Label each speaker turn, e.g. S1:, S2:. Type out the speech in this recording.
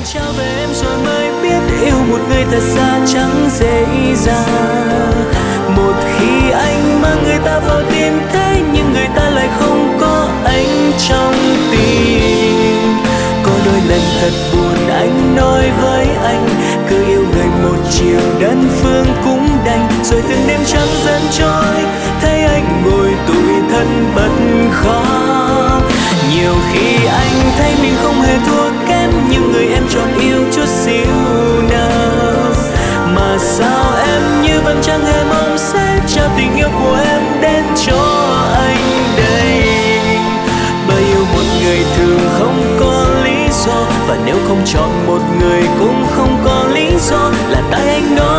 S1: trao về em rồi mới biết yêu một người thật xa chẳng dễ dàng. Một khi anh mang người ta vào tim thế nhưng người ta lại không có anh trong tim. Có đôi lần thật buồn anh nói với anh, cứ yêu người một chiều đơn phương cũng đành. Rồi từng đêm trắng dần trôi, thấy anh ngồi tủi thân bật khóc. Nhiều khi anh thấy mình không hề thua kém nhưng người em chọn yêu chút xíu nào. Mà sao em như vẫn chẳng hề mong sẽ trao tình yêu của em đến cho anh đây. Bởi yêu một người thường không có lý do, và nếu không chọn một người cũng không có lý do. Là tại anh nói